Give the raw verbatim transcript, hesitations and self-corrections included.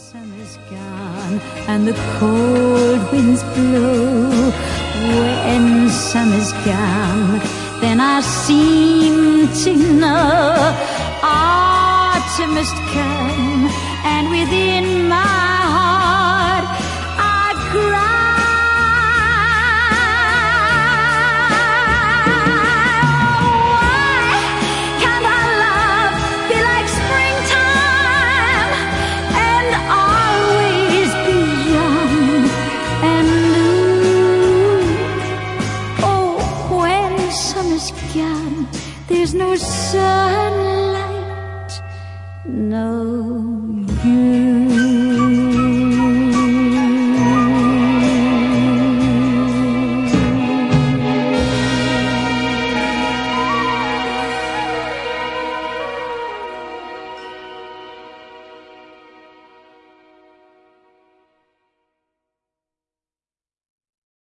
summer's gone and the cold winds blow, when summer's gone, then I seem to know autumn must come, and within my heart I cry. There's no sunlight, no you.